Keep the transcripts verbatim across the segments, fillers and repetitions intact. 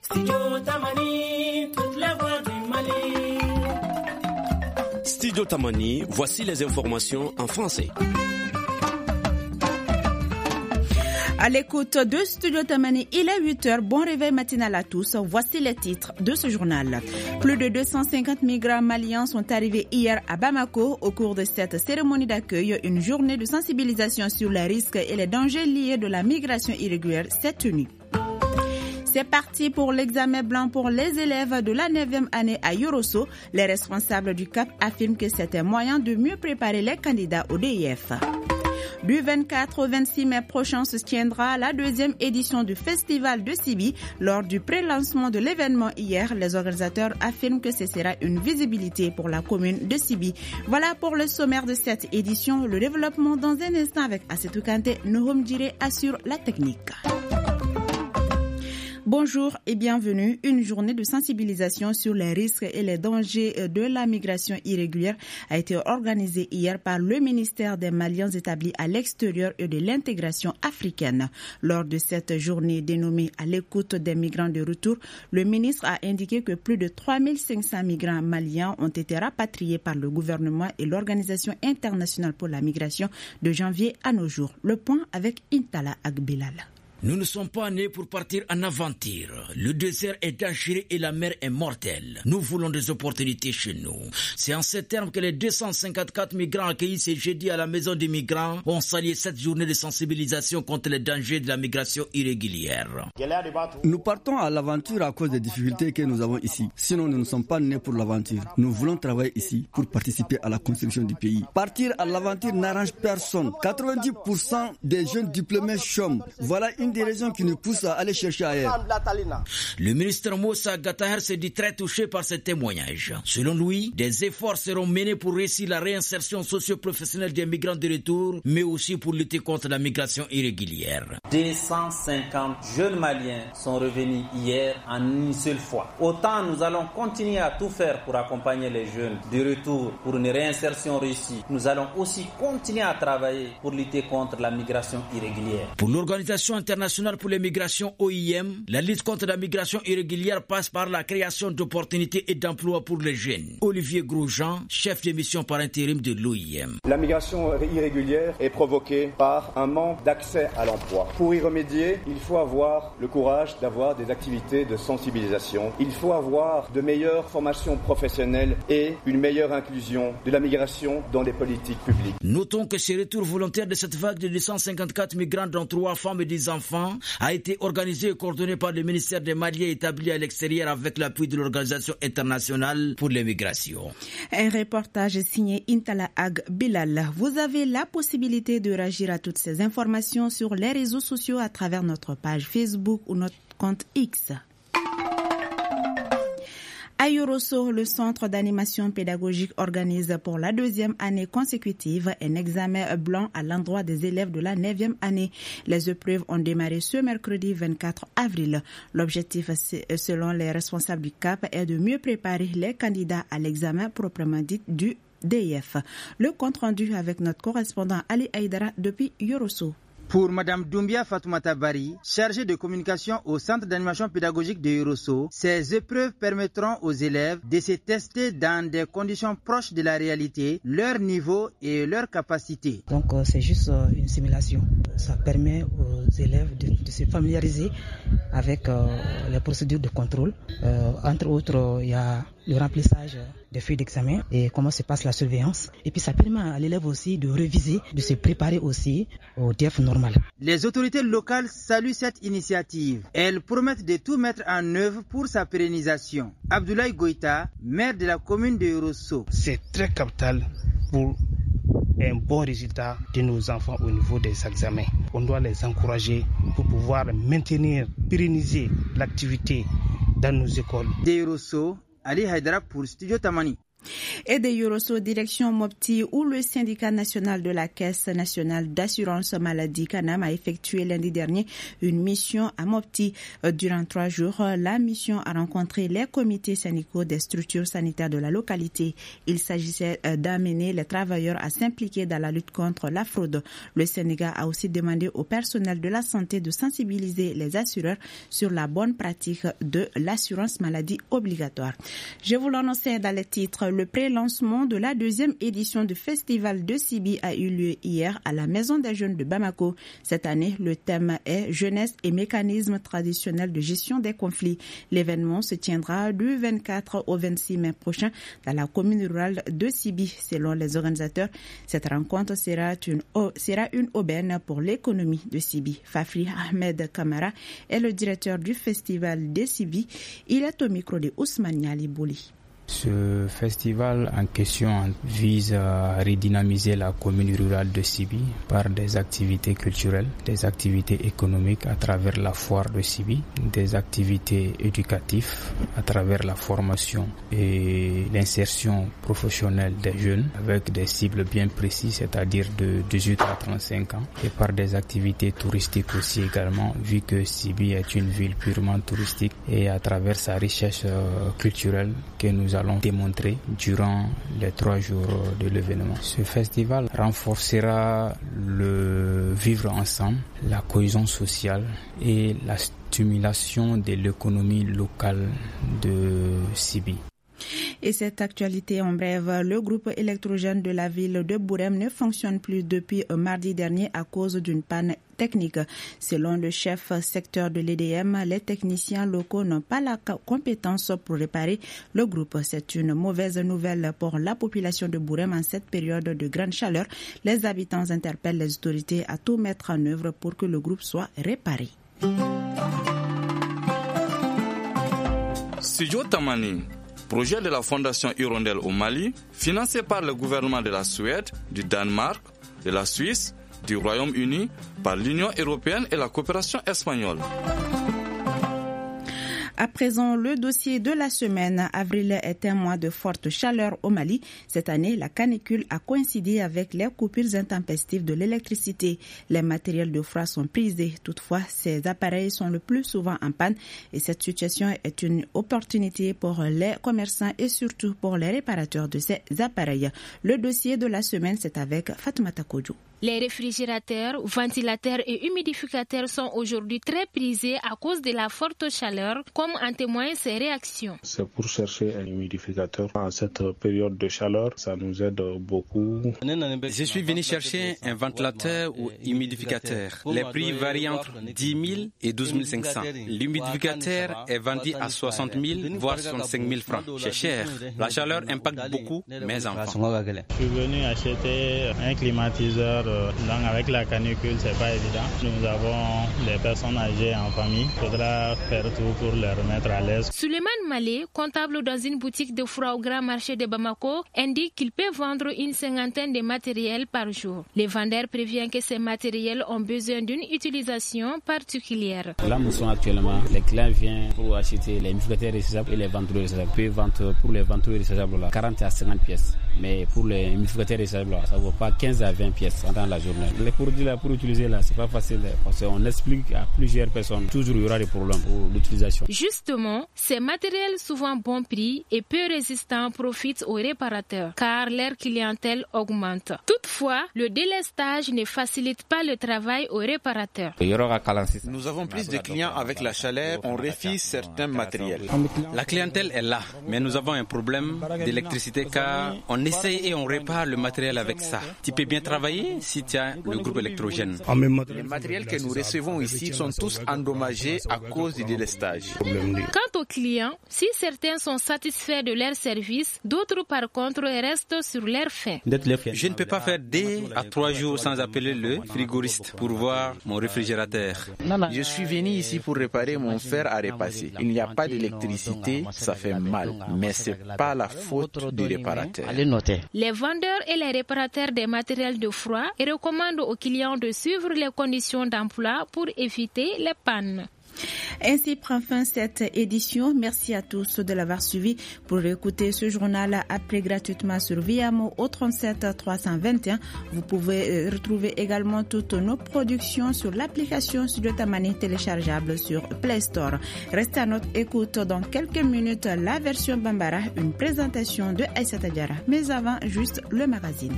Studio Tamani, toute la voix du Mali. Studio Tamani, voici les informations en français. À l'écoute de Studio Tamani, il est huit heures. Bon réveil matinal à tous. Voici les titres de ce journal. Plus de deux cent cinquante migrants maliens sont arrivés hier à Bamako. Au cours de cette cérémonie d'accueil, une journée de sensibilisation sur les risques et les dangers liés de la migration irrégulière s'est tenue. C'est parti pour l'examen blanc pour les élèves de la neuvième année à Yorosso. Les responsables du C A P affirment que c'est un moyen de mieux préparer les candidats au D I F. Du vingt-quatre au vingt-six mai prochain se tiendra la deuxième édition du Festival de Sibi. Lors du pré-lancement de l'événement hier, les organisateurs affirment que ce sera une visibilité pour la commune de Sibi. Voilà pour le sommaire de cette édition. Le développement dans un instant avec Assetou Kanté. Nouhoum Djiré assure la technique. Bonjour et bienvenue. Une journée de sensibilisation sur les risques et les dangers de la migration irrégulière a été organisée hier par le ministère des Maliens établis à l'extérieur et de l'intégration africaine. Lors de cette journée dénommée à l'écoute des migrants de retour, le ministre a indiqué que plus de trois mille cinq cents migrants maliens ont été rapatriés par le gouvernement et l'Organisation internationale pour la migration de janvier à nos jours. Le point avec Intala Agbilal. Nous ne sommes pas nés pour partir en aventure. Le désert est dangereux et la mer est mortelle. Nous voulons des opportunités chez nous. C'est en ces termes que les deux cent cinquante-quatre migrants accueillis ce jeudi à la maison des migrants ont salué cette journée de sensibilisation contre les dangers de la migration irrégulière. Nous partons à l'aventure à cause des difficultés que nous avons ici. Sinon, nous ne sommes pas nés pour l'aventure. Nous voulons travailler ici pour participer à la construction du pays. Partir à l'aventure n'arrange personne. quatre-vingt-dix pour cent des jeunes diplômés chôment. Voilà une des raisons qui nous poussent à aller chercher ailleurs. Le ministre Moussa Gataher se dit très touché par ce témoignage. Selon lui, des efforts seront menés pour réussir la réinsertion socio-professionnelle des migrants de retour, mais aussi pour lutter contre la migration irrégulière. deux cent cinquante jeunes Maliens sont revenus hier en une seule fois. Autant nous allons continuer à tout faire pour accompagner les jeunes de retour pour une réinsertion réussie. Nous allons aussi continuer à travailler pour lutter contre la migration irrégulière. Pour l'Organisation internationale pour les migrations O I M, la lutte contre la migration irrégulière passe par la création d'opportunités et d'emplois pour les jeunes. Olivier Grosjean, chef de mission par intérim de l'O I M. La migration irrégulière est provoquée par un manque d'accès à l'emploi. Pour y remédier, il faut avoir le courage d'avoir des activités de sensibilisation. Il faut avoir de meilleures formations professionnelles et une meilleure inclusion de la migration dans les politiques publiques. Notons que ce retour volontaire de cette vague de deux cent cinquante-quatre migrants, dont trois femmes et des enfants, a été organisé et coordonné par le ministère des Maliens établi à l'extérieur avec l'appui de l'Organisation internationale pour les migrations. Un reportage signé Intala Ag Bilal. Vous avez la possibilité de réagir à toutes ces informations sur les réseaux sociaux à travers notre page Facebook ou notre compte X. À Yorosso, le centre d'animation pédagogique organise pour la deuxième année consécutive un examen blanc à l'endroit des élèves de la neuvième année. Les épreuves ont démarré ce mercredi vingt-quatre avril. L'objectif, selon les responsables du C A P, est de mieux préparer les candidats à l'examen proprement dit du D I F. Le compte rendu avec notre correspondant Ali Aïdara depuis Yorosso. Pour Madame Doumbia Fatoumata Bari, chargée de communication au Centre d'animation pédagogique de Yorosso, ces épreuves permettront aux élèves de se tester dans des conditions proches de la réalité, leur niveau et leur capacité. Donc euh, c'est juste euh, une simulation. Ça permet aux élèves de, de se familiariser avec euh, les procédures de contrôle. Euh, entre autres, il y a le remplissage des feuilles d'examen et comment se passe la surveillance. Et puis ça permet à l'élève aussi de réviser, de se préparer aussi au D F normal. Les autorités locales saluent cette initiative. Elles promettent de tout mettre en œuvre pour sa pérennisation. Abdoulaye Goïta, maire de la commune de Yorosso. C'est très capital pour un bon résultat de nos enfants au niveau des examens. On doit les encourager pour pouvoir maintenir, pérenniser l'activité dans nos écoles. De Yorosso, Ali Haïdara pour Studio Tamani. Et de Yorosso, direction Mopti, où le syndicat national de la Caisse nationale d'assurance maladie Canam a effectué lundi dernier une mission à Mopti. Durant trois jours, la mission a rencontré les comités syndicaux des structures sanitaires de la localité. Il s'agissait d'amener les travailleurs à s'impliquer dans la lutte contre la fraude. Le syndicat a aussi demandé au personnel de la santé de sensibiliser les assureurs sur la bonne pratique de l'assurance maladie obligatoire. Je vous l'annonçais dans les titres. Le pré-lancement de la deuxième édition du Festival de Sibi a eu lieu hier à la Maison des Jeunes de Bamako. Cette année, le thème est Jeunesse et mécanismes traditionnels de gestion des conflits. L'événement se tiendra du vingt-quatre au vingt-six mai prochain dans la commune rurale de Sibi. Selon les organisateurs, cette rencontre sera une, sera une aubaine pour l'économie de Sibi. Fafri Ahmed Kamara est le directeur du Festival de Sibi. Il est au micro de Ousmane Yali Bouli. Ce festival en question vise à redynamiser la commune rurale de Sibi par des activités culturelles, des activités économiques à travers la foire de Sibi, des activités éducatives à travers la formation et l'insertion professionnelle des jeunes avec des cibles bien précises, c'est-à-dire de dix-huit à trente-cinq ans, et par des activités touristiques aussi également, vu que Sibi est une ville purement touristique et à travers sa richesse culturelle que nous allons démontrer durant les trois jours de l'événement. Ce festival renforcera le vivre ensemble, la cohésion sociale et la stimulation de l'économie locale de Sibi. Et cette actualité en bref, le groupe électrogène de la ville de Bourem ne fonctionne plus depuis mardi dernier à cause d'une panne technique. Selon le chef secteur de l'E D M, les techniciens locaux n'ont pas la compétence pour réparer le groupe. C'est une mauvaise nouvelle pour la population de Bourem en cette période de grande chaleur. Les habitants interpellent les autorités à tout mettre en œuvre pour que le groupe soit réparé. Studio Tamani, projet de la Fondation Hirondelle au Mali, financé par le gouvernement de la Suède, du Danemark, de la Suisse, du Royaume-Uni, par l'Union européenne et la coopération espagnole. À présent, le dossier de la semaine. Avril est un mois de forte chaleur au Mali. Cette année, la canicule a coïncidé avec les coupures intempestives de l'électricité. Les matériels de froid sont prisés. Toutefois, ces appareils sont le plus souvent en panne et cette situation est une opportunité pour les commerçants et surtout pour les réparateurs de ces appareils. Le dossier de la semaine, c'est avec Fatoumata Kodjo. Les réfrigérateurs, ventilateurs et humidificateurs sont aujourd'hui très prisés à cause de la forte chaleur, comme en témoignent ces réactions. C'est pour chercher un humidificateur en cette période de chaleur, ça nous aide beaucoup. Je suis venu chercher un ventilateur ou humidificateur. Les prix varient entre dix mille et douze mille cinq cents. L'humidificateur est vendu à soixante mille voire soixante-cinq mille francs. C'est cher. La chaleur impacte beaucoup mes enfants. Je suis venu acheter un climatiseur. Donc avec la canicule, c'est pas évident. Nous avons des personnes âgées en famille. Il faudra faire tout pour les remettre à l'aise. Suleiman Malé, comptable dans une boutique de froid au grand marché de Bamako, indique qu'il peut vendre une cinquantaine de matériels par jour. Les vendeurs préviennent que ces matériels ont besoin d'une utilisation particulière. Là, nous sommes actuellement, les clients viennent pour acheter les humidificateurs rechargeables et les ventouses rechargeables. Ils peuvent vendre pour les ventouses rechargeables quarante à cinquante pièces. Mais pour les humidificateurs rechargeables, ça ne vaut pas quinze à vingt pièces dans la journée. Les produits là pour utiliser là, c'est pas facile parce qu'on explique à plusieurs personnes. Toujours il y aura des problèmes pour l'utilisation. Justement, ces matériels souvent bon prix et peu résistants profitent aux réparateurs car leur clientèle augmente. Toutefois, le délestage ne facilite pas le travail aux réparateurs. Nous avons plus de clients avec la chaleur, on refuse certains matériels. La clientèle est là, mais nous avons un problème d'électricité car on essaye et on répare le matériel avec ça. Tu peux bien travailler si tu as le groupe électrogène. Les matériels que nous recevons ici sont tous endommagés à cause du délestage. Quant aux clients, si certains sont satisfaits de leur service, d'autres par contre restent sur leur faim. Je ne peux pas faire deux à trois jours sans appeler le frigoriste pour voir mon réfrigérateur. Je suis venu ici pour réparer mon fer à repasser. Il n'y a pas d'électricité, ça fait mal, mais c'est pas la faute du réparateur. Les vendeurs et les réparateurs des matériels de froid recommandent aux clients de suivre les conditions d'emploi pour éviter les pannes. Ainsi prend fin cette édition. Merci à tous de l'avoir suivi. Pour écouter ce journal après gratuitement sur Viamo au trente-sept trois cent vingt et un. Vous pouvez retrouver également toutes nos productions sur l'application Studio Tamani téléchargeable sur Play Store. Restez à notre écoute dans quelques minutes la version Bambara, une présentation de Aïssata Diarra. Mais avant, juste le magazine.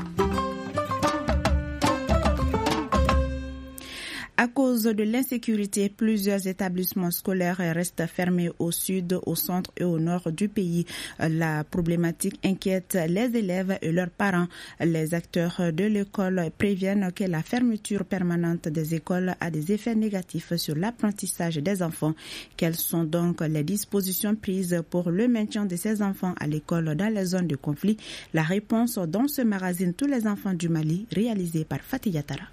À cause de l'insécurité, plusieurs établissements scolaires restent fermés au sud, au centre et au nord du pays. La problématique inquiète les élèves et leurs parents. Les acteurs de l'école préviennent que la fermeture permanente des écoles a des effets négatifs sur l'apprentissage des enfants. Quelles sont donc les dispositions prises pour le maintien de ces enfants à l'école dans les zones de conflit? La réponse dans ce magazine Tous les enfants du Mali, réalisé par Fatih Yatara.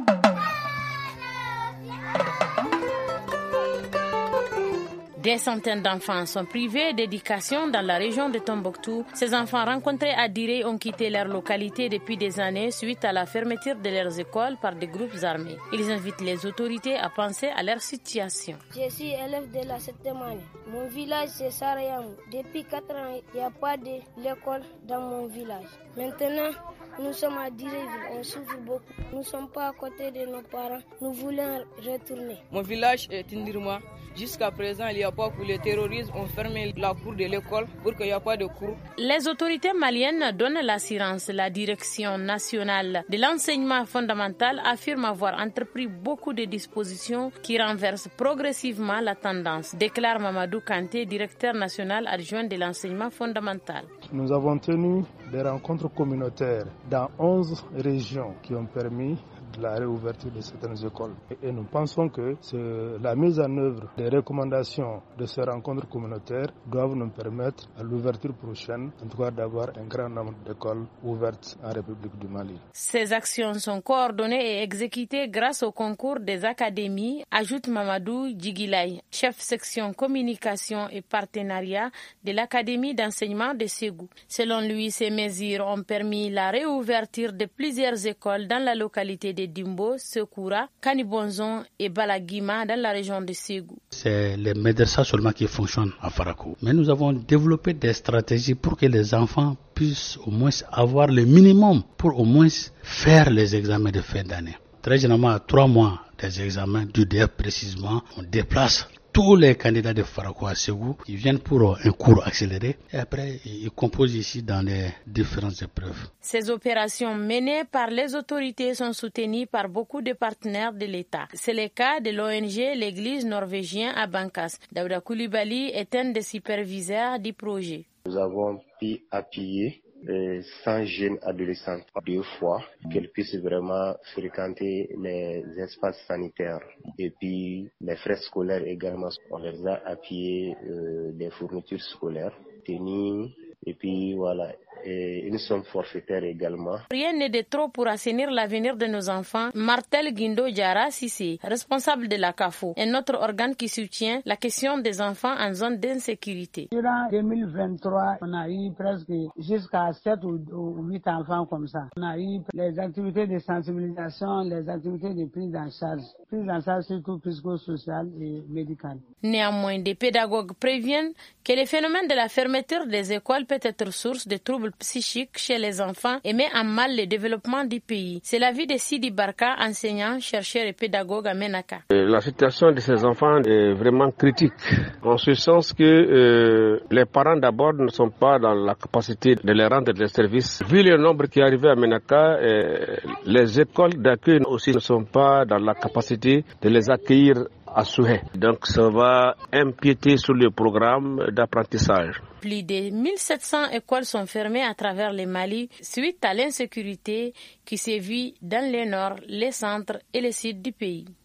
Des centaines d'enfants sont privés d'éducation dans la région de Tombouctou. Ces enfants rencontrés à Diré ont quitté leur localité depuis des années suite à la fermeture de leurs écoles par des groupes armés. Ils invitent les autorités à penser à leur situation. Je suis élève de la septième année. Mon village c'est Sarayamou. Depuis quatre ans, il n'y a pas d'école dans mon village. Maintenant, nous sommes à Diréville, on souffre beaucoup. Nous ne sommes pas à côté de nos parents. Nous voulons retourner. Mon village est Indirma. Jusqu'à présent, il n'y a pas que les terroristes ont fermé la cour de l'école pour qu'il n'y ait pas de cours. Les autorités maliennes donnent l'assurance. La direction nationale de l'enseignement fondamental affirme avoir entrepris beaucoup de dispositions qui renversent progressivement la tendance, déclare Mamadou Kanté, directeur national adjoint de l'enseignement fondamental. Nous avons tenu des rencontres communautaires dans onze régions qui ont permis de la réouverture de certaines écoles. Et nous pensons que la mise en œuvre des recommandations de ces rencontres communautaires doivent nous permettre à l'ouverture prochaine, en tout cas d'avoir un grand nombre d'écoles ouvertes en République du Mali. Ces actions sont coordonnées et exécutées grâce au concours des académies, ajoute Mamadou Djigilay, chef section communication et partenariat de l'Académie d'enseignement de Ségou. Selon lui, ces mesures ont permis la réouverture de plusieurs écoles dans la localité de Dimbo, Sekoura, Kanibonzon et Balagima dans la région de Ségou. C'est les médecins seulement qui fonctionnent à Farakou. Mais nous avons développé des stratégies pour que les enfants puissent au moins avoir le minimum pour au moins faire les examens de fin d'année. Très généralement, à trois mois des examens du D F précisément, on déplace tous les candidats de Farakou à Ségou. Ils viennent pour un cours accéléré et après ils composent ici dans les différentes épreuves. Ces opérations menées par les autorités sont soutenues par beaucoup de partenaires de l'État. C'est le cas de l'O N G L'Église norvégienne à Bankas. Daouda Koulibaly est un des superviseurs du projet. Nous avons pu appuyer cent jeunes adolescents deux fois, qu'elles puissent vraiment fréquenter les espaces sanitaires. Et puis les frais scolaires également, on les a appuyés euh, des fournitures scolaires, tenues, et puis voilà, et une somme forfaitaire également. Rien n'est de trop pour assainir l'avenir de nos enfants. Martel Guindo Diarra Sissé, responsable de la C A F O, un autre organe qui soutient la question des enfants en zone d'insécurité. Durant deux mille vingt-trois, on a eu presque jusqu'à sept ou huit enfants comme ça. On a eu les activités de sensibilisation, les activités de prise en charge. Prise en charge surtout psychosociale et médicale. Néanmoins, des pédagogues préviennent que le phénomène de la fermeture des écoles peut être source de troubles psychiques chez les enfants et met en mal le développement du pays. C'est l'avis de Sidi Barka, enseignant, chercheur et pédagogue à Menaka. La situation de ces enfants est vraiment critique, en ce sens que euh, les parents d'abord ne sont pas dans la capacité de les rendre des services. Vu le nombre qui est arrivé à Menaka, euh, les écoles d'accueil aussi ne sont pas dans la capacité de les accueillir à souhait. Donc ça va empiéter sur le programme d'apprentissage. Plus de mille sept cents écoles sont fermées à travers le Mali suite à l'insécurité qui sévit dans le nord, les centres et le sud du pays.